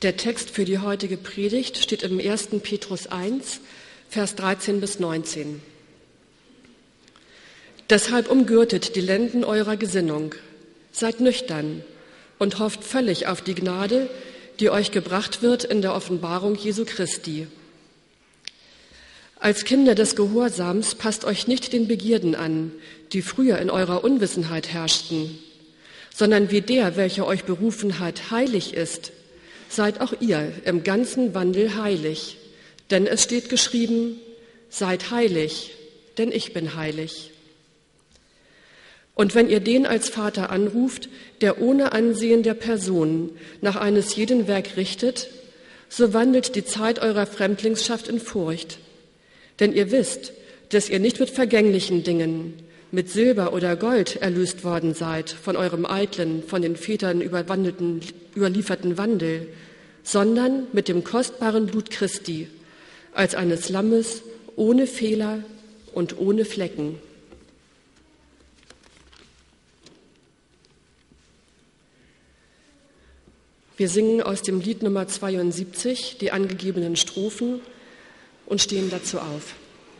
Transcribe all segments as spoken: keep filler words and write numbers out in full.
Der Text für die heutige Predigt steht im ersten Petrus eins, Vers dreizehn bis neunzehn. Deshalb umgürtet die Lenden eurer Gesinnung, seid nüchtern und hofft völlig auf die Gnade, die euch gebracht wird in der Offenbarung Jesu Christi. Als Kinder des Gehorsams passt euch nicht den Begierden an, die früher in eurer Unwissenheit herrschten, sondern wie der, welcher euch berufen hat, heilig ist, seid auch ihr im ganzen Wandel heilig. Denn es steht geschrieben, seid heilig, denn ich bin heilig. Und wenn ihr den als Vater anruft, der ohne Ansehen der Person nach eines jeden Werk richtet, so wandelt die Zeit eurer Fremdlingsschaft in Furcht. Denn ihr wisst, dass ihr nicht mit vergänglichen Dingen, mit Silber oder Gold erlöst worden seid von eurem eitlen, von den Vätern überlieferten Wandel, sondern mit dem kostbaren Blut Christi, als eines Lammes ohne Fehler und ohne Flecken. Wir singen aus dem Lied Nummer zweiundsiebzig die angegebenen Strophen und stehen dazu auf.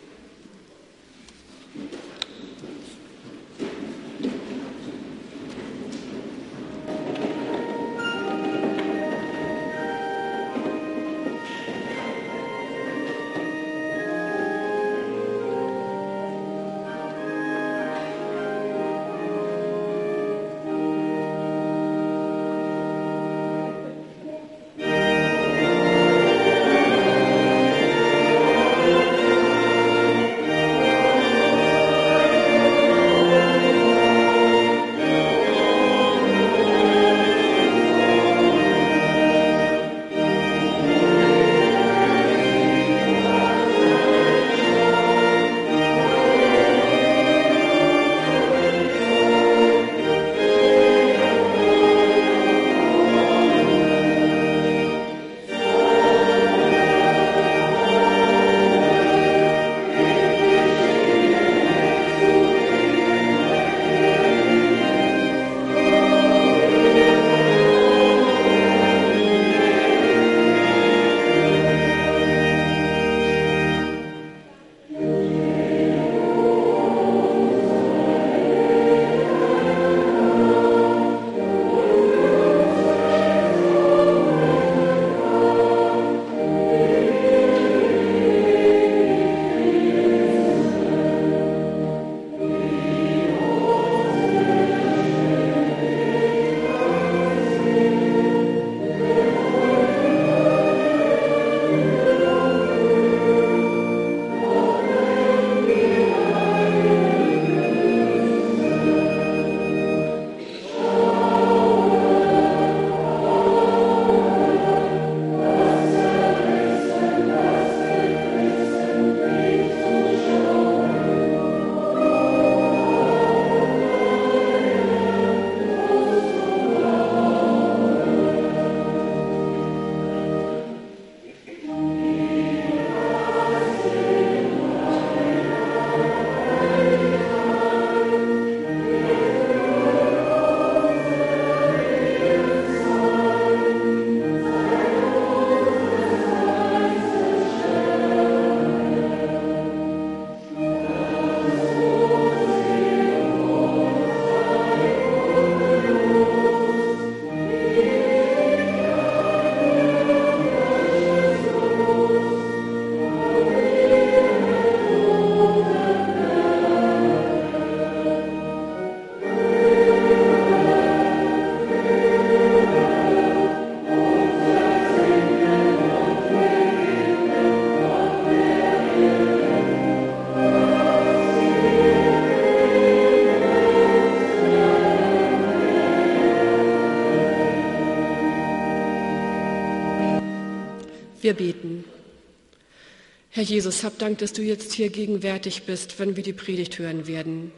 Wir beten. Herr Jesus, hab Dank, dass du jetzt hier gegenwärtig bist, wenn wir die Predigt hören werden.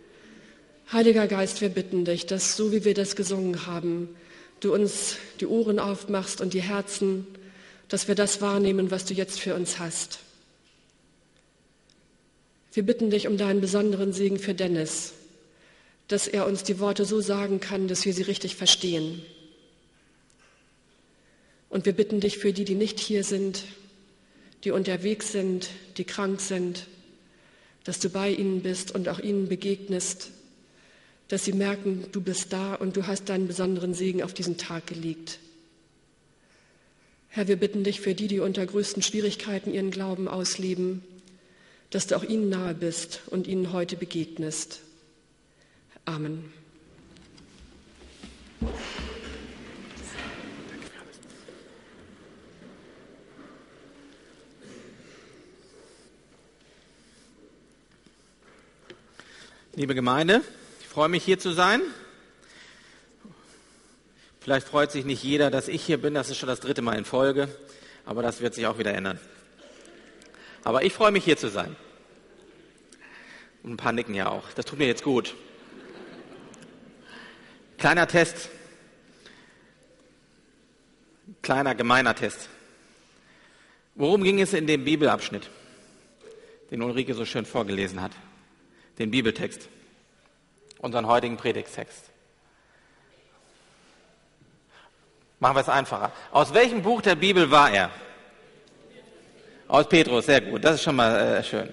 Heiliger Geist, wir bitten dich, dass so wie wir das gesungen haben, du uns die Ohren aufmachst und die Herzen, dass wir das wahrnehmen, was du jetzt für uns hast. Wir bitten dich um deinen besonderen Segen für Dennis, dass er uns die Worte so sagen kann, dass wir sie richtig verstehen. Und wir bitten dich für die, die nicht hier sind, die unterwegs sind, die krank sind, dass du bei ihnen bist und auch ihnen begegnest, dass sie merken, du bist da und du hast deinen besonderen Segen auf diesen Tag gelegt. Herr, wir bitten dich für die, die unter größten Schwierigkeiten ihren Glauben ausleben, dass du auch ihnen nahe bist und ihnen heute begegnest. Amen. Liebe Gemeinde, ich freue mich, hier zu sein. Vielleicht freut sich nicht jeder, dass ich hier bin, das ist schon das dritte Mal in Folge, aber das wird sich auch wieder ändern. Aber ich freue mich, hier zu sein. Und ein paar nicken ja auch, das tut mir jetzt gut. Kleiner Test, kleiner gemeiner Test. Worum ging es in dem Bibelabschnitt, den Ulrike so schön vorgelesen hat? Den Bibeltext, unseren heutigen Predigttext. Machen wir es einfacher. Aus welchem Buch der Bibel war er? Aus Petrus, sehr gut, das ist schon mal äh, schön.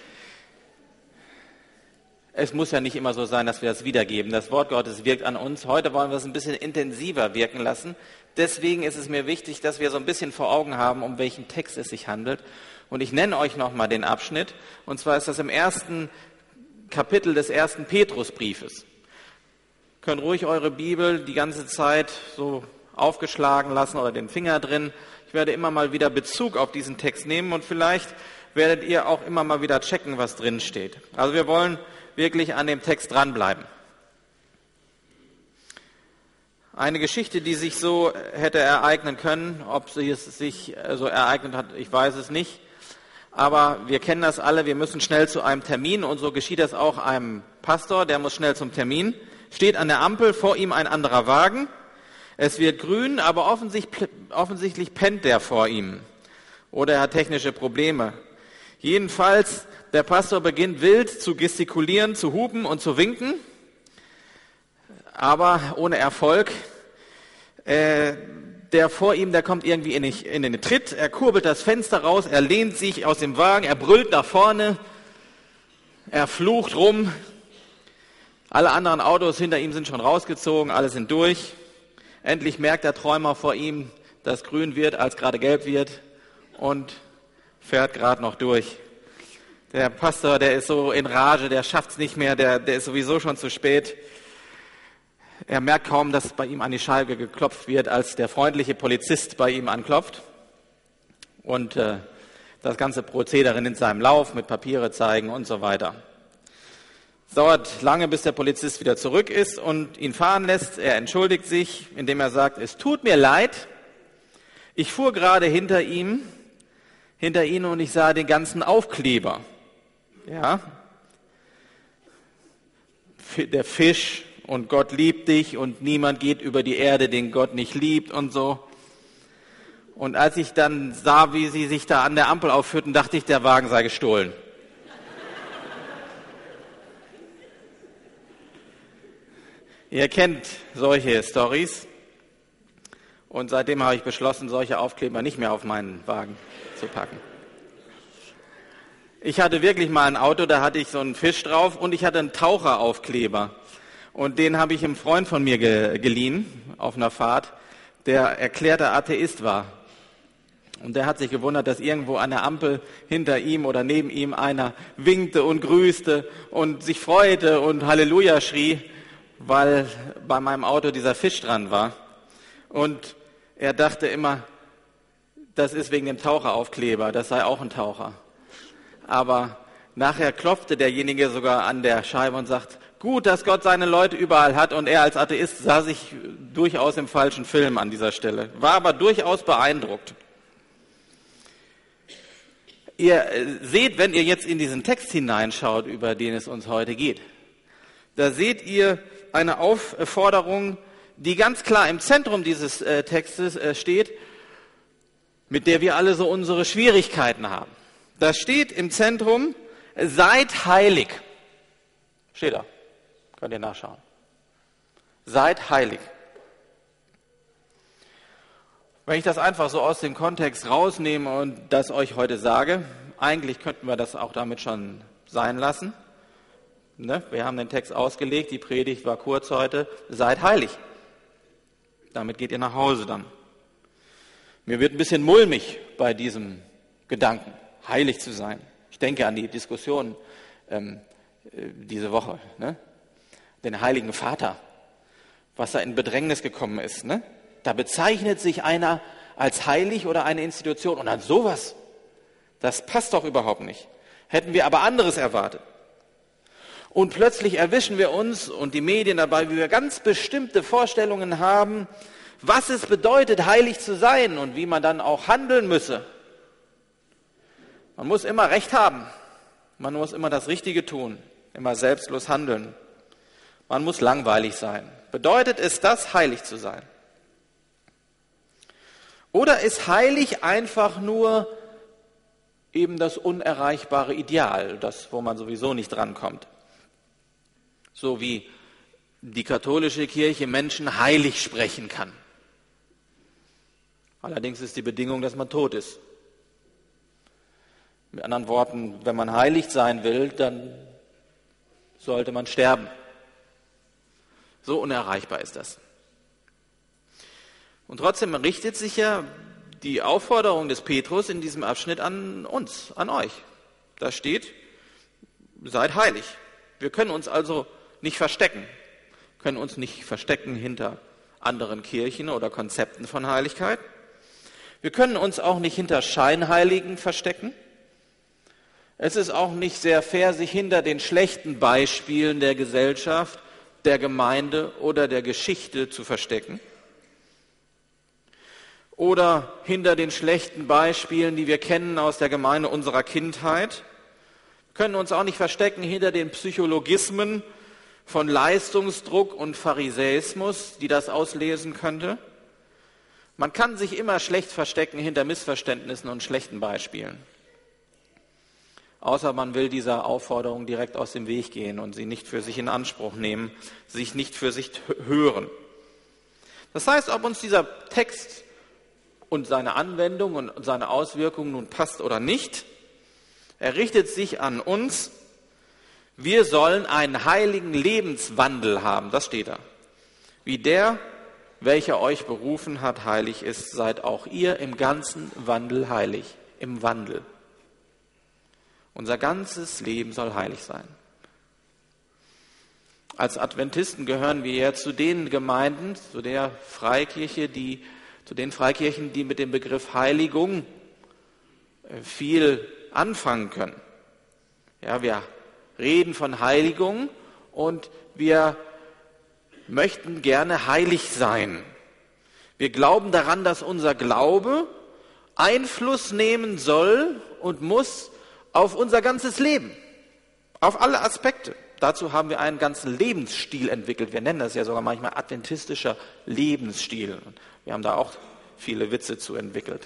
Es muss ja nicht immer so sein, dass wir das wiedergeben. Das Wort Gottes wirkt an uns. Heute wollen wir es ein bisschen intensiver wirken lassen. Deswegen ist es mir wichtig, dass wir so ein bisschen vor Augen haben, um welchen Text es sich handelt. Und ich nenne euch nochmal den Abschnitt. Und zwar ist das im ersten Kapitel des ersten Petrusbriefes. Ihr könnt ruhig eure Bibel die ganze Zeit so aufgeschlagen lassen oder den Finger drin. Ich werde immer mal wieder Bezug auf diesen Text nehmen und vielleicht werdet ihr auch immer mal wieder checken, was drin steht. Also wir wollen wirklich an dem Text dranbleiben. Eine Geschichte, die sich so hätte ereignen können, ob sie es sich so ereignet hat, ich weiß es nicht. Aber wir kennen das alle, wir müssen schnell zu einem Termin und so geschieht das auch einem Pastor, der muss schnell zum Termin. Steht an der Ampel, vor ihm ein anderer Wagen. Es wird grün, aber offensichtlich, offensichtlich pennt der vor ihm. Oder er hat technische Probleme. Jedenfalls, der Pastor beginnt wild zu gestikulieren, zu hupen und zu winken, aber ohne Erfolg. Äh, Der vor ihm, der kommt irgendwie in den, in den Tritt, er kurbelt das Fenster raus, er lehnt sich aus dem Wagen, er brüllt nach vorne, er flucht rum. Alle anderen Autos hinter ihm sind schon rausgezogen, alle sind durch. Endlich merkt der Träumer vor ihm, dass grün wird, als gerade gelb wird und fährt gerade noch durch. Der Pastor, der ist so in Rage, der schafft es nicht mehr, der, der ist sowieso schon zu spät. Er merkt kaum, dass bei ihm an die Scheibe geklopft wird, als der freundliche Polizist bei ihm anklopft. Und äh, das ganze Prozedere nimmt seinem Lauf mit Papiere zeigen und so weiter. Es dauert lange, bis der Polizist wieder zurück ist und ihn fahren lässt. Er entschuldigt sich, indem er sagt, es tut mir leid, ich fuhr gerade hinter ihm, hinter Ihnen und ich sah den ganzen Aufkleber. Ja, der Fisch und Gott liebt dich und niemand geht über die Erde, den Gott nicht liebt und so. Und als ich dann sah, wie sie sich da an der Ampel aufführten, dachte ich, der Wagen sei gestohlen. Ihr kennt solche Storys und seitdem habe ich beschlossen, solche Aufkleber nicht mehr auf meinen Wagen zu packen. Ich hatte wirklich mal ein Auto, da hatte ich so einen Fisch drauf und ich hatte einen Taucheraufkleber. Und den habe ich einem Freund von mir ge- geliehen auf einer Fahrt, der erklärter Atheist war. Und der hat sich gewundert, dass irgendwo an der Ampel hinter ihm oder neben ihm einer winkte und grüßte und sich freute und Halleluja schrie, weil bei meinem Auto dieser Fisch dran war. Und er dachte immer, das ist wegen dem Taucheraufkleber, das sei auch ein Taucher. Aber nachher klopfte derjenige sogar an der Scheibe und sagt, gut, dass Gott seine Leute überall hat, und er als Atheist sah sich durchaus im falschen Film an dieser Stelle, war aber durchaus beeindruckt. Ihr seht, wenn ihr jetzt in diesen Text hineinschaut, über den es uns heute geht, da seht ihr eine Aufforderung, die ganz klar im Zentrum dieses äh, Textes äh, steht, mit der wir alle so unsere Schwierigkeiten haben. Da steht im Zentrum, seid heilig. Steht da. Könnt ihr nachschauen. Seid heilig. Wenn ich das einfach so aus dem Kontext rausnehme und das euch heute sage, eigentlich könnten wir das auch damit schon sein lassen. Ne? Wir haben den Text ausgelegt, die Predigt war kurz heute, seid heilig. Damit geht ihr nach Hause dann. Mir wird ein bisschen mulmig bei diesem Gedanken, heilig zu sein. Ich denke an die Diskussion ähm, diese Woche, ne? Den Heiligen Vater, was da in Bedrängnis gekommen ist. Ne? Da bezeichnet sich einer als heilig oder eine Institution und dann sowas. Das passt doch überhaupt nicht. Hätten wir aber anderes erwartet. Und plötzlich erwischen wir uns und die Medien dabei, wie wir ganz bestimmte Vorstellungen haben, was es bedeutet, heilig zu sein und wie man dann auch handeln müsse. Man muss immer Recht haben. Man muss immer das Richtige tun, immer selbstlos handeln. Man muss langweilig sein. Bedeutet es das, heilig zu sein? Oder ist heilig einfach nur eben das unerreichbare Ideal, das, wo man sowieso nicht drankommt? So wie die katholische Kirche Menschen heilig sprechen kann. Allerdings ist die Bedingung, dass man tot ist. Mit anderen Worten, wenn man heilig sein will, dann sollte man sterben. So unerreichbar ist das. Und trotzdem richtet sich ja die Aufforderung des Petrus in diesem Abschnitt an uns, an euch. Da steht, seid heilig. Wir können uns also nicht verstecken, können uns nicht verstecken hinter anderen Kirchen oder Konzepten von Heiligkeit. Wir können uns auch nicht hinter Scheinheiligen verstecken. Es ist auch nicht sehr fair, sich hinter den schlechten Beispielen der Gesellschaft, der Gemeinde oder der Geschichte zu verstecken. Oder hinter den schlechten Beispielen, die wir kennen aus der Gemeinde unserer Kindheit. Wir können uns auch nicht verstecken hinter den Psychologismen von Leistungsdruck und Pharisäismus, die das auslesen könnte. Man kann sich immer schlecht verstecken hinter Missverständnissen und schlechten Beispielen. Außer man will dieser Aufforderung direkt aus dem Weg gehen und sie nicht für sich in Anspruch nehmen, sich nicht für sich hören. Das heißt, ob uns dieser Text und seine Anwendung und seine Auswirkungen nun passt oder nicht, er richtet sich an uns. Wir sollen einen heiligen Lebenswandel haben, das steht da. Wie der, welcher euch berufen hat, heilig ist, seid auch ihr im ganzen Wandel heilig, im Wandel. Unser ganzes Leben soll heilig sein. Als Adventisten gehören wir ja zu den Gemeinden, zu der Freikirche, die, zu den Freikirchen, die mit dem Begriff Heiligung viel anfangen können. Ja, wir reden von Heiligung und wir möchten gerne heilig sein. Wir glauben daran, dass unser Glaube Einfluss nehmen soll und muss auf unser ganzes Leben, auf alle Aspekte. Dazu haben wir einen ganzen Lebensstil entwickelt. Wir nennen das ja sogar manchmal adventistischer Lebensstil. Wir haben da auch viele Witze zu entwickelt.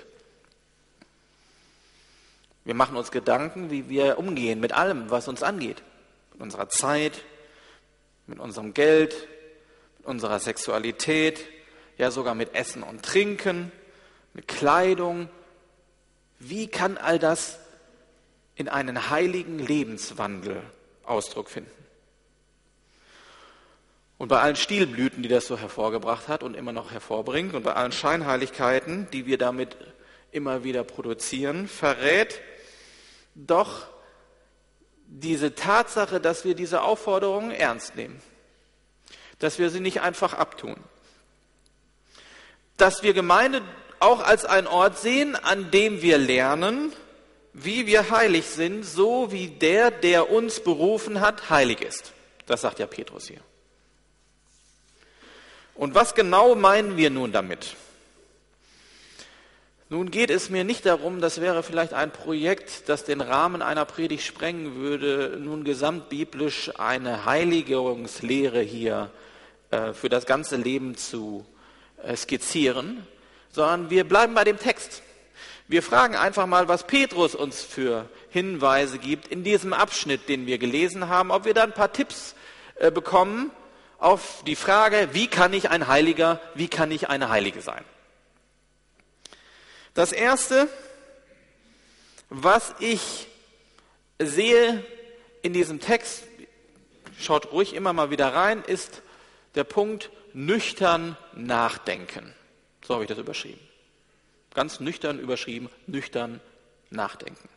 Wir machen uns Gedanken, wie wir umgehen mit allem, was uns angeht. Mit unserer Zeit, mit unserem Geld, mit unserer Sexualität, ja sogar mit Essen und Trinken, mit Kleidung. Wie kann all das in einen heiligen Lebenswandel Ausdruck finden? Und bei allen Stilblüten, die das so hervorgebracht hat und immer noch hervorbringt, und bei allen Scheinheiligkeiten, die wir damit immer wieder produzieren, verrät doch diese Tatsache, dass wir diese Aufforderungen ernst nehmen, dass wir sie nicht einfach abtun, dass wir Gemeinde auch als einen Ort sehen, an dem wir lernen, wie wir heilig sind, so wie der, der uns berufen hat, heilig ist. Das sagt ja Petrus hier. Und was genau meinen wir nun damit? Nun geht es mir nicht darum, das wäre vielleicht ein Projekt, das den Rahmen einer Predigt sprengen würde, nun gesamtbiblisch eine Heiligungslehre hier äh, für das ganze Leben zu äh, skizzieren, sondern wir bleiben bei dem Text. Wir fragen einfach mal, was Petrus uns für Hinweise gibt in diesem Abschnitt, den wir gelesen haben, ob wir da ein paar Tipps äh, bekommen auf die Frage, wie kann ich ein Heiliger, wie kann ich eine Heilige sein? Das Erste, was ich sehe in diesem Text, schaut ruhig immer mal wieder rein, ist der Punkt nüchtern nachdenken. So habe ich das überschrieben. Ganz nüchtern überschrieben, nüchtern nachdenken.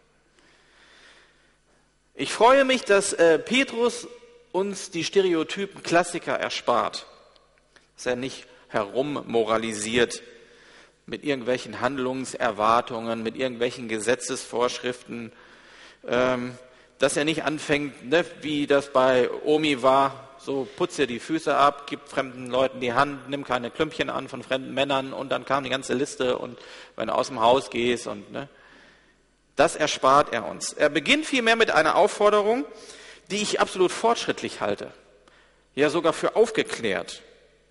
Ich freue mich, dass äh, Petrus uns die Stereotypen Klassiker erspart. Dass er nicht herummoralisiert mit irgendwelchen Handlungserwartungen, mit irgendwelchen Gesetzesvorschriften, ähm, dass er nicht anfängt, ne, wie das bei Omi war, so putz dir die Füße ab, gib fremden Leuten die Hand, nimm keine Klümpchen an von fremden Männern und dann kam die ganze Liste und wenn du aus dem Haus gehst und ne, das erspart er uns. Er beginnt vielmehr mit einer Aufforderung, die ich absolut fortschrittlich halte, ja sogar für aufgeklärt.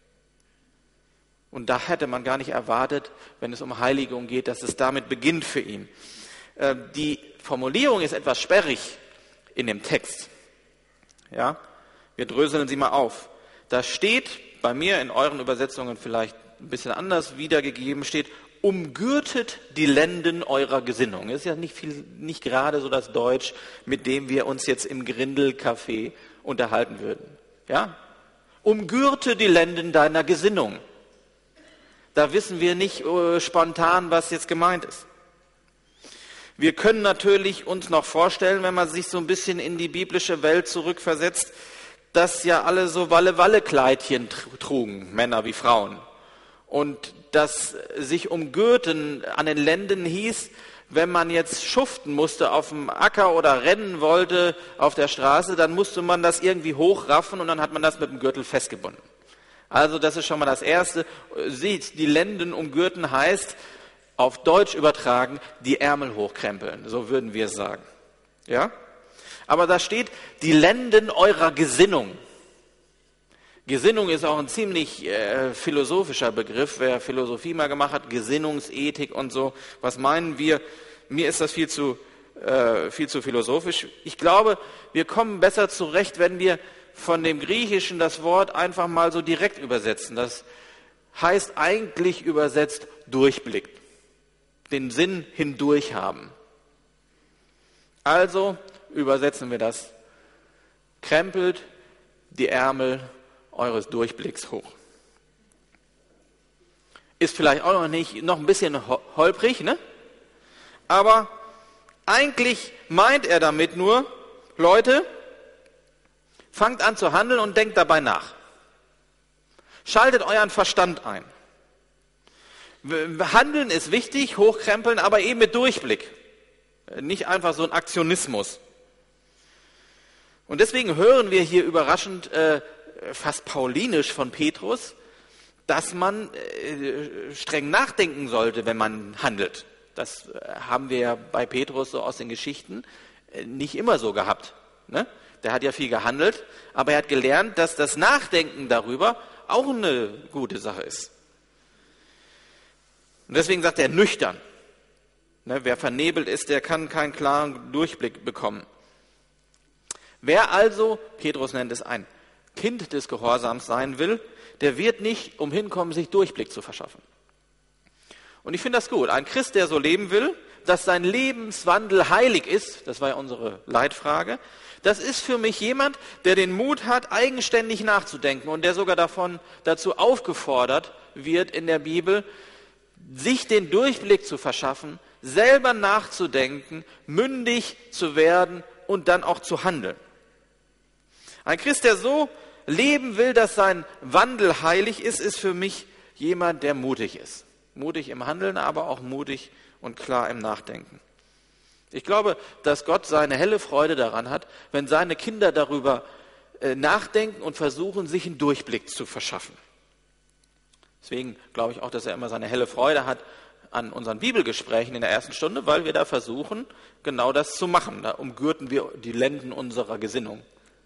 Und da hätte man gar nicht erwartet, wenn es um Heiligung geht, dass es damit beginnt für ihn. Die Formulierung ist etwas sperrig in dem Text. Ja, wir dröseln sie mal auf. Da steht bei mir in euren Übersetzungen vielleicht ein bisschen anders wiedergegeben, steht, umgürtet die Lenden eurer Gesinnung. Das ist ja nicht, viel, nicht gerade so das Deutsch, mit dem wir uns jetzt im Grindelcafé unterhalten würden. Ja? Umgürte die Lenden deiner Gesinnung. Da wissen wir nicht äh, spontan, was jetzt gemeint ist. Wir können natürlich uns noch vorstellen, wenn man sich so ein bisschen in die biblische Welt zurückversetzt, dass ja alle so Walle-Walle-Kleidchen trugen, Männer wie Frauen. Und dass sich umgürten an den Lenden hieß, wenn man jetzt schuften musste auf dem Acker oder rennen wollte auf der Straße, dann musste man das irgendwie hochraffen und dann hat man das mit dem Gürtel festgebunden. Also das ist schon mal das Erste. Sieht, die Lenden umgürten heißt, auf Deutsch übertragen, die Ärmel hochkrempeln, so würden wir sagen. Ja? Aber da steht, die Lenden eurer Gesinnung. Gesinnung ist auch ein ziemlich äh, philosophischer Begriff. Wer Philosophie mal gemacht hat, Gesinnungsethik und so. Was meinen wir? Mir ist das viel zu, äh, viel zu philosophisch. Ich glaube, wir kommen besser zurecht, wenn wir von dem Griechischen das Wort einfach mal so direkt übersetzen. Das heißt eigentlich übersetzt Durchblick. Den Sinn hindurch haben. Also übersetzen wir das. Krempelt die Ärmel eures Durchblicks hoch. Ist vielleicht auch noch nicht, noch ein bisschen holprig, ne? Aber eigentlich meint er damit nur, Leute, fangt an zu handeln und denkt dabei nach. Schaltet euren Verstand ein. Handeln ist wichtig, hochkrempeln, aber eben mit Durchblick. Nicht einfach so ein Aktionismus. Und deswegen hören wir hier überraschend, äh, fast paulinisch von Petrus, dass man äh, streng nachdenken sollte, wenn man handelt. Das äh, haben wir ja bei Petrus so aus den Geschichten äh, nicht immer so gehabt. Ne? Der hat ja viel gehandelt, aber er hat gelernt, dass das Nachdenken darüber auch eine gute Sache ist. Und deswegen sagt er nüchtern. Ne, wer vernebelt ist, der kann keinen klaren Durchblick bekommen. Wer also, Petrus nennt es ein Kind des Gehorsams sein will, der wird nicht umhin kommen, sich Durchblick zu verschaffen. Und ich finde das gut. Ein Christ, der so leben will, dass sein Lebenswandel heilig ist, das war ja unsere Leitfrage, das ist für mich jemand, der den Mut hat, eigenständig nachzudenken und der sogar davon dazu aufgefordert wird in der Bibel, sich den Durchblick zu verschaffen, selber nachzudenken, mündig zu werden und dann auch zu handeln. Ein Christ, der so leben will, dass sein Wandel heilig ist, ist für mich jemand, der mutig ist. Mutig im Handeln, aber auch mutig und klar im Nachdenken. Ich glaube, dass Gott seine helle Freude daran hat, wenn seine Kinder darüber äh, nachdenken und versuchen, sich einen Durchblick zu verschaffen. Deswegen glaube ich auch, dass er immer seine helle Freude hat an unseren Bibelgesprächen in der ersten Stunde, weil wir da versuchen, genau das zu machen. Da umgürten wir die Lenden unserer Gesinnung.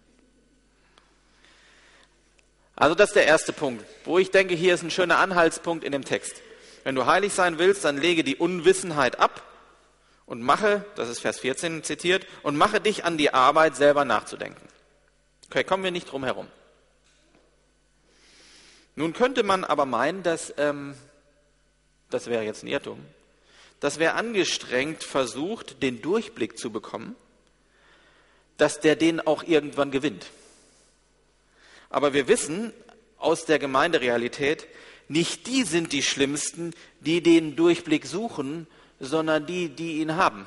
Also das ist der erste Punkt, wo ich denke, hier ist ein schöner Anhaltspunkt in dem Text. Wenn du heilig sein willst, dann lege die Unwissenheit ab und mache, das ist Vers vierzehn zitiert, und mache dich an die Arbeit, selber nachzudenken. Okay, kommen wir nicht drum herum. Nun könnte man aber meinen, dass, ähm, das wäre jetzt ein Irrtum, dass wer angestrengt versucht, den Durchblick zu bekommen, dass der den auch irgendwann gewinnt. Aber wir wissen aus der Gemeinderealität, nicht die sind die Schlimmsten, die den Durchblick suchen, sondern die, die ihn haben.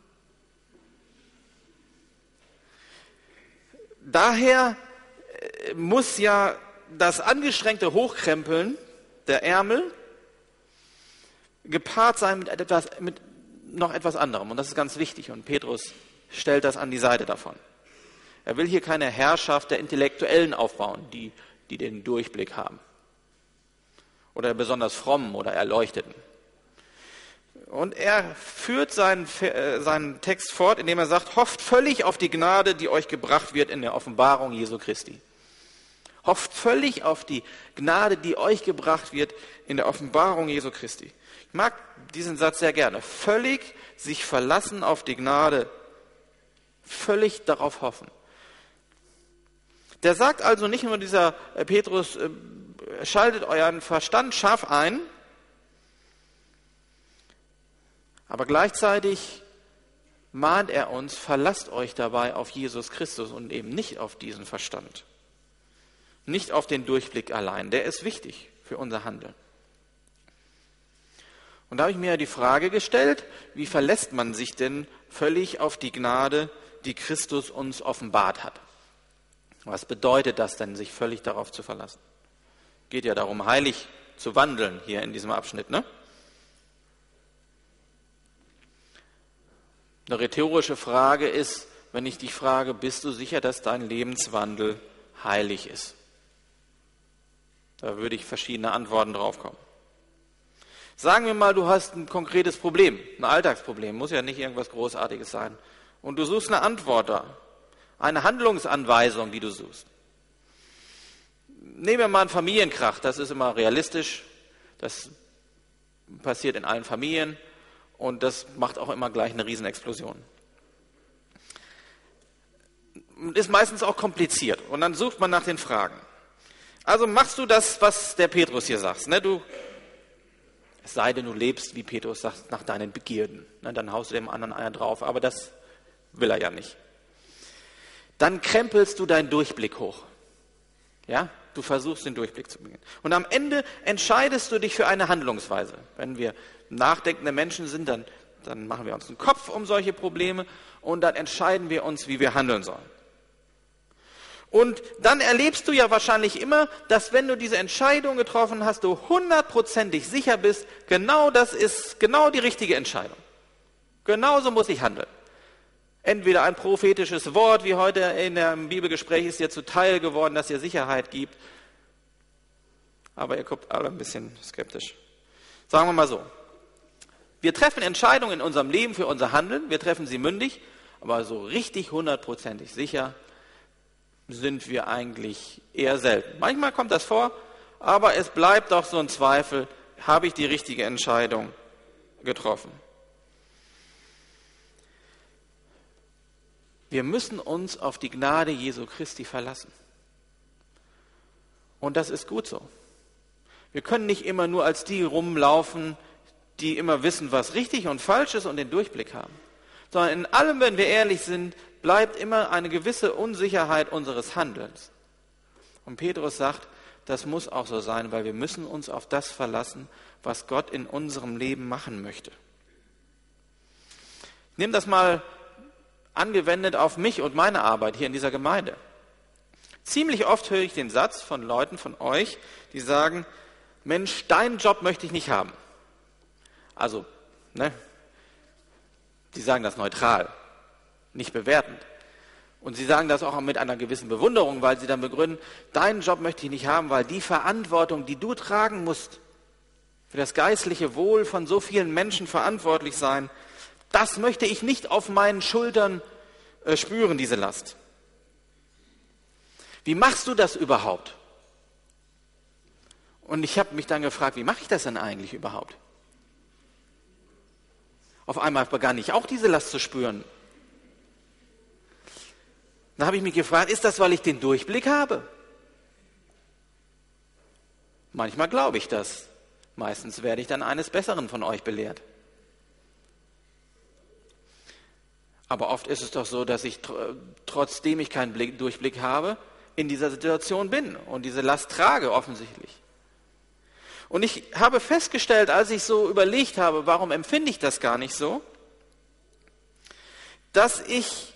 Daher muss ja das angestrengte Hochkrempeln der Ärmel gepaart sein mit, etwas, mit noch etwas anderem. Und das ist ganz wichtig. Und Petrus stellt das an die Seite davon. Er will hier keine Herrschaft der Intellektuellen aufbauen, die, die den Durchblick haben. Oder besonders frommen oder Erleuchteten. Und er führt seinen, seinen Text fort, indem er sagt, hofft völlig auf die Gnade, die euch gebracht wird in der Offenbarung Jesu Christi. Hofft völlig auf die Gnade, die euch gebracht wird in der Offenbarung Jesu Christi. Ich mag diesen Satz sehr gerne. Völlig sich verlassen auf die Gnade, völlig darauf hoffen. Der sagt also nicht nur dieser Petrus, schaltet euren Verstand scharf ein, aber gleichzeitig mahnt er uns, verlasst euch dabei auf Jesus Christus und eben nicht auf diesen Verstand. Nicht auf den Durchblick allein, der ist wichtig für unser Handeln. Und da habe ich mir die Frage gestellt, wie verlässt man sich denn völlig auf die Gnade, die Christus uns offenbart hat? Was bedeutet das denn, sich völlig darauf zu verlassen? Geht ja darum, heilig zu wandeln hier in diesem Abschnitt, ne? Eine rhetorische Frage ist, wenn ich dich frage, bist du sicher, dass dein Lebenswandel heilig ist? Da würde ich verschiedene Antworten drauf kommen. Sagen wir mal, du hast ein konkretes Problem, ein Alltagsproblem, muss ja nicht irgendwas Großartiges sein. Und du suchst eine Antwort da, eine Handlungsanweisung, die du suchst. Nehmen wir mal einen Familienkrach, das ist immer realistisch, das passiert in allen Familien und das macht auch immer gleich eine Riesenexplosion. Ist meistens auch kompliziert und dann sucht man nach den Fragen. Also machst du das, was der Petrus hier sagt, ne? Du, es sei denn, du lebst, wie Petrus sagt, nach deinen Begierden, ne? Dann haust du dem anderen einer drauf, aber das will er ja nicht. Dann krempelst du deinen Durchblick hoch. Ja, du versuchst den Durchblick zu beginnen. Und am Ende entscheidest du dich für eine Handlungsweise. Wenn wir nachdenkende Menschen sind, dann, dann machen wir uns einen Kopf um solche Probleme und dann entscheiden wir uns, wie wir handeln sollen. Und dann erlebst du ja wahrscheinlich immer, dass wenn du diese Entscheidung getroffen hast, du hundertprozentig sicher bist, genau das ist genau die richtige Entscheidung. Genauso muss ich handeln. Entweder ein prophetisches Wort, wie heute in dem Bibelgespräch ist dir zuteil geworden, dass ihr Sicherheit gibt. Aber ihr guckt alle ein bisschen skeptisch. Sagen wir mal so. Wir treffen Entscheidungen in unserem Leben für unser Handeln, wir treffen sie mündig, aber so richtig hundertprozentig sicher sind wir eigentlich eher selten. Manchmal kommt das vor, aber es bleibt doch so ein Zweifel, habe ich die richtige Entscheidung getroffen? Wir müssen uns auf die Gnade Jesu Christi verlassen. Und das ist gut so. Wir können nicht immer nur als die rumlaufen, die immer wissen, was richtig und falsch ist und den Durchblick haben. Sondern in allem, wenn wir ehrlich sind, bleibt immer eine gewisse Unsicherheit unseres Handelns. Und Petrus sagt, das muss auch so sein, weil wir müssen uns auf das verlassen, was Gott in unserem Leben machen möchte. Ich nehme das mal angewendet auf mich und meine Arbeit hier in dieser Gemeinde. Ziemlich oft höre ich den Satz von Leuten von euch, die sagen, Mensch, deinen Job möchte ich nicht haben. Also, ne, die sagen das neutral, nicht bewertend. Und sie sagen das auch mit einer gewissen Bewunderung, weil sie dann begründen, deinen Job möchte ich nicht haben, weil die Verantwortung, die du tragen musst, für das geistliche Wohl von so vielen Menschen verantwortlich sein, das möchte ich nicht auf meinen Schultern äh, spüren, diese Last. Wie machst du das überhaupt? Und ich habe mich dann gefragt, wie mache ich das denn eigentlich überhaupt? Auf einmal begann ich auch diese Last zu spüren. Dann habe ich mich gefragt, ist das, weil ich den Durchblick habe? Manchmal glaube ich das. Meistens werde ich dann eines Besseren von euch belehrt. Aber oft ist es doch so, dass ich tr- trotzdem ich keinen Blick, Durchblick habe, in dieser Situation bin und diese Last trage offensichtlich. Und ich habe festgestellt, als ich so überlegt habe, warum empfinde ich das gar nicht so, dass ich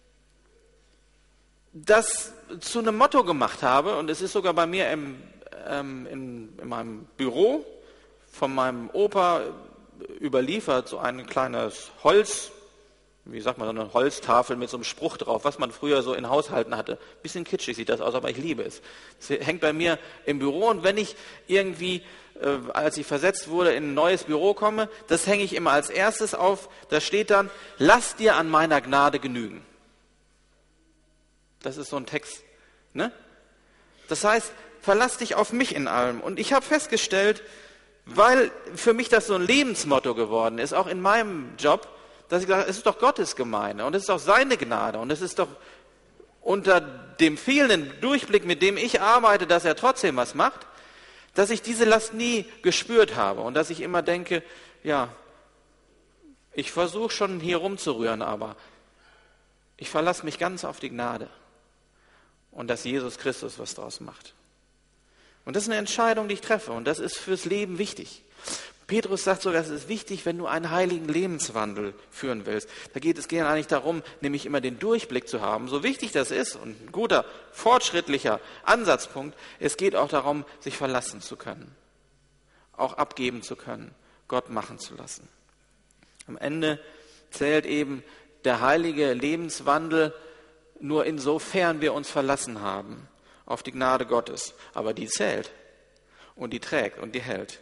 das zu einem Motto gemacht habe, und es ist sogar bei mir im, ähm, in, in meinem Büro von meinem Opa überliefert, so ein kleines Holz, wie sagt man, so eine Holztafel mit so einem Spruch drauf, was man früher so in Haushalten hatte. Bisschen kitschig sieht das aus, aber ich liebe es. Es hängt bei mir im Büro, und wenn ich irgendwie, äh, als ich versetzt wurde, in ein neues Büro komme, das hänge ich immer als erstes auf. Da steht dann: Lass dir an meiner Gnade genügen. Das ist so ein Text, ne? Das heißt, verlass dich auf mich in allem. Und ich habe festgestellt, weil für mich das so ein Lebensmotto geworden ist, auch in meinem Job, dass ich gesagt habe, es ist doch Gottes Gemeinde und es ist doch seine Gnade und es ist doch unter dem fehlenden Durchblick, mit dem ich arbeite, dass er trotzdem was macht, dass ich diese Last nie gespürt habe und dass ich immer denke, ja, ich versuche schon hier rumzurühren, aber ich verlasse mich ganz auf die Gnade und dass Jesus Christus was draus macht. Und das ist eine Entscheidung, die ich treffe, und das ist fürs Leben wichtig. Petrus sagt sogar, es ist wichtig, wenn du einen heiligen Lebenswandel führen willst. Da geht es gerne eigentlich darum, nämlich immer den Durchblick zu haben. So wichtig das ist und ein guter, fortschrittlicher Ansatzpunkt, es geht auch darum, sich verlassen zu können, auch abgeben zu können, Gott machen zu lassen. Am Ende zählt eben der heilige Lebenswandel nur insofern wir uns verlassen haben auf die Gnade Gottes. Aber die zählt und die trägt und die hält.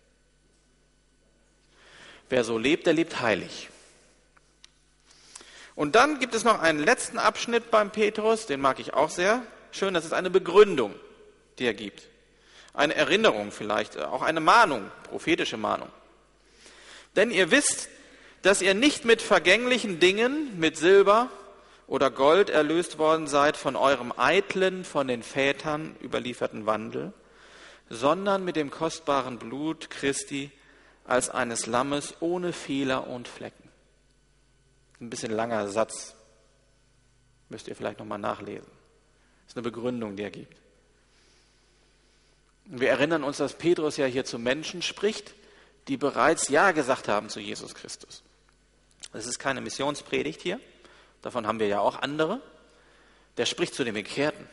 Wer so lebt, der lebt heilig. Und dann gibt es noch einen letzten Abschnitt beim Petrus, den mag ich auch sehr schön. Das ist eine Begründung, die er gibt. Eine Erinnerung vielleicht, auch eine Mahnung, prophetische Mahnung. Denn ihr wisst, dass ihr nicht mit vergänglichen Dingen, mit Silber oder Gold erlöst worden seid von eurem eitlen, von den Vätern überlieferten Wandel, sondern mit dem kostbaren Blut Christi als eines Lammes ohne Fehler und Flecken. Ein bisschen langer Satz, müsst ihr vielleicht nochmal nachlesen. Das ist eine Begründung, die er gibt. Und wir erinnern uns, dass Petrus ja hier zu Menschen spricht, die bereits Ja gesagt haben zu Jesus Christus. Das ist keine Missionspredigt hier, davon haben wir ja auch andere. Der spricht zu den Bekehrten.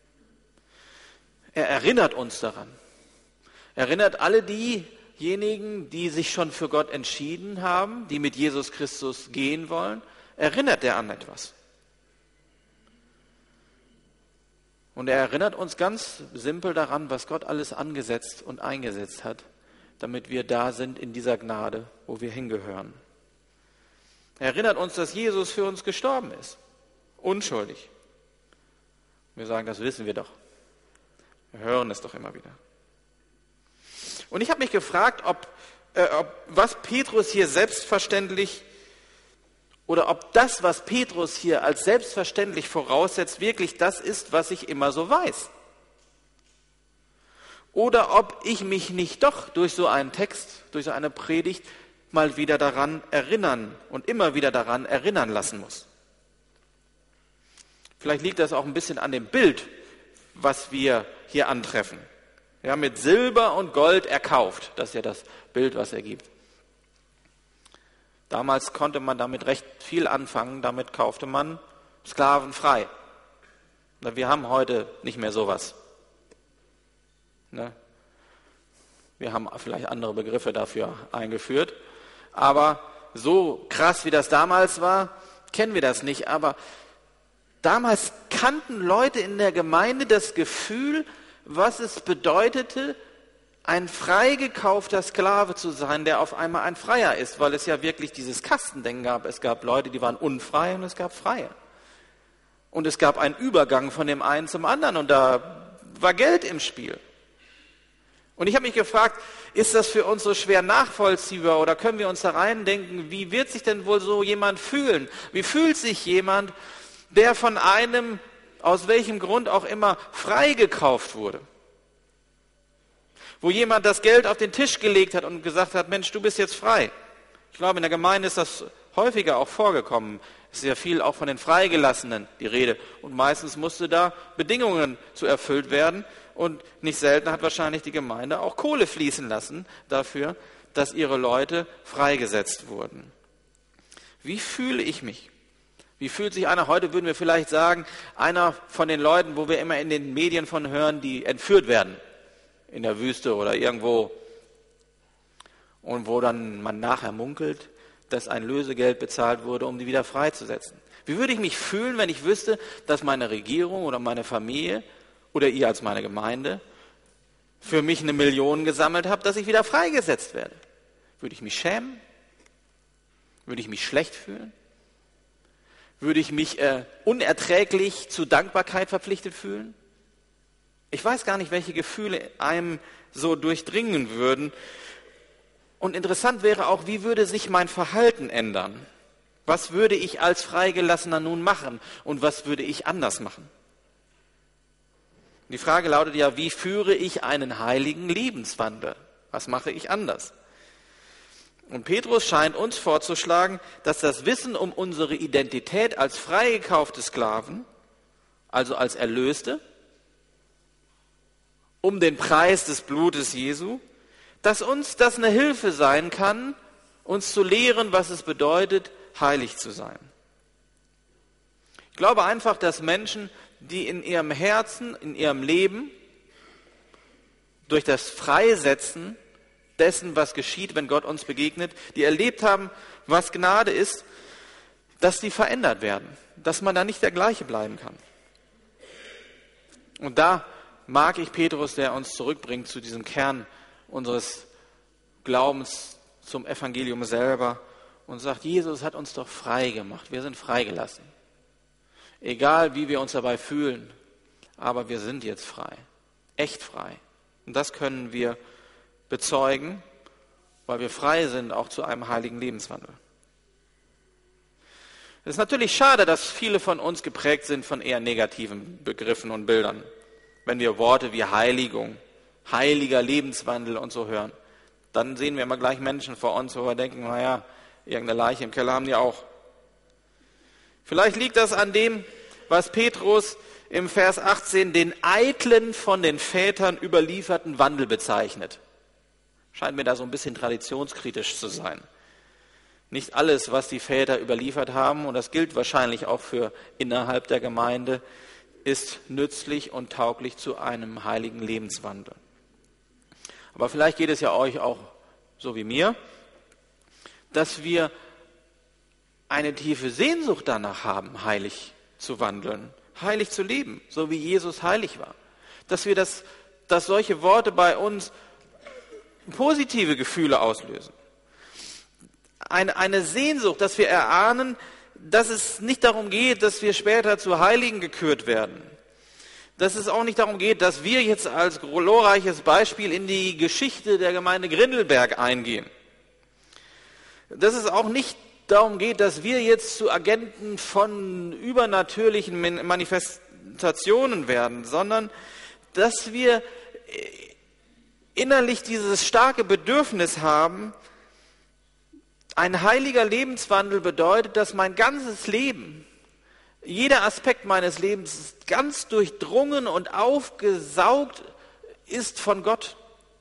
Er erinnert uns daran. Er erinnert alle diejenigen, die sich schon für Gott entschieden haben, die mit Jesus Christus gehen wollen, erinnert er an etwas. Und er erinnert uns ganz simpel daran, was Gott alles angesetzt und eingesetzt hat, damit wir da sind in dieser Gnade, wo wir hingehören. Er erinnert uns, dass Jesus für uns gestorben ist, unschuldig. Wir sagen, das wissen wir doch. Wir hören es doch immer wieder. Und ich habe mich gefragt, ob, äh, ob was Petrus hier selbstverständlich oder ob das, was Petrus hier als selbstverständlich voraussetzt, wirklich das ist, was ich immer so weiß. Oder ob ich mich nicht doch durch so einen Text, durch so eine Predigt mal wieder daran erinnern und immer wieder daran erinnern lassen muss. Vielleicht liegt das auch ein bisschen an dem Bild, was wir hier antreffen. Ja, mit Silber und Gold erkauft. Das ist ja das Bild, was er gibt. Damals konnte man damit recht viel anfangen. Damit kaufte man Sklaven frei. Wir haben heute nicht mehr sowas. Ne? Wir haben vielleicht andere Begriffe dafür eingeführt. Aber so krass, wie das damals war, kennen wir das nicht. Aber damals kannten Leute in der Gemeinde das Gefühl, was es bedeutete, ein freigekaufter Sklave zu sein, der auf einmal ein Freier ist, weil es ja wirklich dieses Kastendenken gab. Es gab Leute, die waren unfrei, und es gab Freie. Und es gab einen Übergang von dem einen zum anderen, und da war Geld im Spiel. Und ich habe mich gefragt, ist das für uns so schwer nachvollziehbar, oder können wir uns da reindenken, wie wird sich denn wohl so jemand fühlen? Wie fühlt sich jemand, der von einem, aus welchem Grund auch immer, freigekauft wurde? Wo jemand das Geld auf den Tisch gelegt hat und gesagt hat, Mensch, du bist jetzt frei. Ich glaube, in der Gemeinde ist das häufiger auch vorgekommen, Es ist ja viel auch von den Freigelassenen die Rede. Und meistens musste da Bedingungen zu erfüllt werden. Und nicht selten hat wahrscheinlich die Gemeinde auch Kohle fließen lassen dafür, dass ihre Leute freigesetzt wurden. Wie fühle ich mich? Wie fühlt sich einer, heute würden wir vielleicht sagen, einer von den Leuten, wo wir immer in den Medien von hören, die entführt werden, in der Wüste oder irgendwo, und wo dann man nachher munkelt, dass ein Lösegeld bezahlt wurde, um die wieder freizusetzen. Wie würde ich mich fühlen, wenn ich wüsste, dass meine Regierung oder meine Familie oder ihr als meine Gemeinde für mich eine Million gesammelt habt, dass ich wieder freigesetzt werde? Würde ich mich schämen? Würde ich mich schlecht fühlen? Würde ich mich äh, unerträglich zu Dankbarkeit verpflichtet fühlen? Ich weiß gar nicht, welche Gefühle einem so durchdringen würden. Und interessant wäre auch, wie würde sich mein Verhalten ändern? Was würde ich als Freigelassener nun machen und was würde ich anders machen? Die Frage lautet ja, wie führe ich einen heiligen Lebenswandel? Was mache ich anders? Und Petrus scheint uns vorzuschlagen, dass das Wissen um unsere Identität als freigekaufte Sklaven, also als Erlöste, um den Preis des Blutes Jesu, dass uns das eine Hilfe sein kann, uns zu lehren, was es bedeutet, heilig zu sein. Ich glaube einfach, dass Menschen, die in ihrem Herzen, in ihrem Leben durch das Freisetzen dessen, was geschieht, wenn Gott uns begegnet, die erlebt haben, was Gnade ist, dass die verändert werden, dass man da nicht der gleiche bleiben kann. Und da mag ich Petrus, der uns zurückbringt zu diesem Kern unseres Glaubens zum Evangelium selber und sagt, Jesus hat uns doch frei gemacht, wir sind freigelassen. Egal, wie wir uns dabei fühlen, aber wir sind jetzt frei, echt frei. Und das können wir bezeugen, weil wir frei sind, auch zu einem heiligen Lebenswandel. Es ist natürlich schade, dass viele von uns geprägt sind von eher negativen Begriffen und Bildern, wenn wir Worte wie Heiligung, heiliger Lebenswandel und so hören. Dann sehen wir immer gleich Menschen vor uns, wo wir denken, naja, irgendeine Leiche im Keller haben die auch. Vielleicht liegt das an dem, was Petrus im Vers achtzehn den eitlen, von den Vätern überlieferten Wandel bezeichnet. Scheint mir da so ein bisschen traditionskritisch zu sein. Nicht alles, was die Väter überliefert haben, und das gilt wahrscheinlich auch für innerhalb der Gemeinde, ist nützlich und tauglich zu einem heiligen Lebenswandel. Aber vielleicht geht es ja euch auch so wie mir, dass wir eine tiefe Sehnsucht danach haben, heilig zu wandeln, heilig zu leben, so wie Jesus heilig war. Dass wir das, dass solche Worte bei uns positive Gefühle auslösen. Eine, eine Sehnsucht, dass wir erahnen, dass es nicht darum geht, dass wir später zu Heiligen gekürt werden. Dass es auch nicht darum geht, dass wir jetzt als glorreiches Beispiel in die Geschichte der Gemeinde Grindelberg eingehen. Dass es auch nicht darum geht, dass wir jetzt zu Agenten von übernatürlichen Manifestationen werden, sondern dass wir innerlich dieses starke Bedürfnis haben, ein heiliger Lebenswandel bedeutet, dass mein ganzes Leben, jeder Aspekt meines Lebens ganz durchdrungen und aufgesaugt ist von Gott.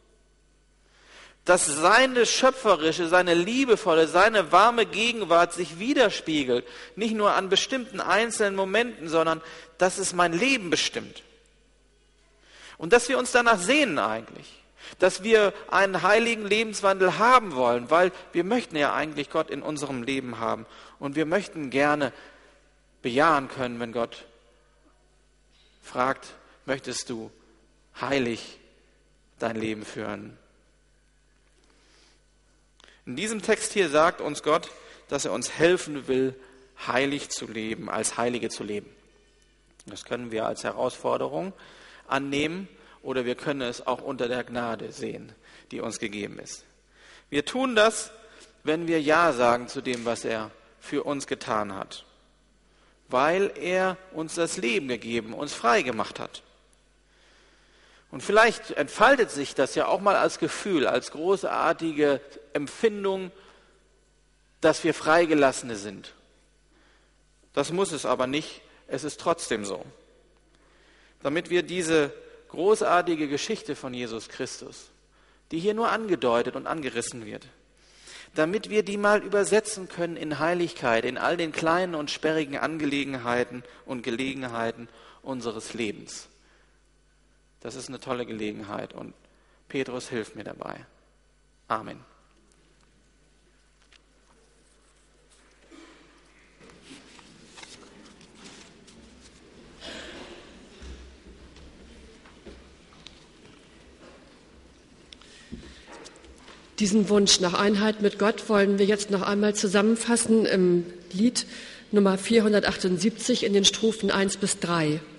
Dass seine schöpferische, seine liebevolle, seine warme Gegenwart sich widerspiegelt, nicht nur an bestimmten einzelnen Momenten, sondern dass es mein Leben bestimmt. Und dass wir uns danach sehnen eigentlich. Dass wir einen heiligen Lebenswandel haben wollen, weil wir möchten ja eigentlich Gott in unserem Leben haben. Und wir möchten gerne bejahen können, wenn Gott fragt, möchtest du heilig dein Leben führen? In diesem Text hier sagt uns Gott, dass er uns helfen will, heilig zu leben, als Heilige zu leben. Das können wir als Herausforderung annehmen. Oder wir können es auch unter der Gnade sehen, die uns gegeben ist. Wir tun das, wenn wir Ja sagen zu dem, was er für uns getan hat. Weil er uns das Leben gegeben, uns frei gemacht hat. Und vielleicht entfaltet sich das ja auch mal als Gefühl, als großartige Empfindung, dass wir Freigelassene sind. Das muss es aber nicht, es ist trotzdem so. Damit wir diese großartige Geschichte von Jesus Christus, die hier nur angedeutet und angerissen wird, damit wir die mal übersetzen können in Heiligkeit, in all den kleinen und sperrigen Angelegenheiten und Gelegenheiten unseres Lebens. Das ist eine tolle Gelegenheit und Petrus hilft mir dabei. Amen. Diesen Wunsch nach Einheit mit Gott wollen wir jetzt noch einmal zusammenfassen im Lied Nummer vierhundertachtundsiebzig in den Strophen eins bis drei.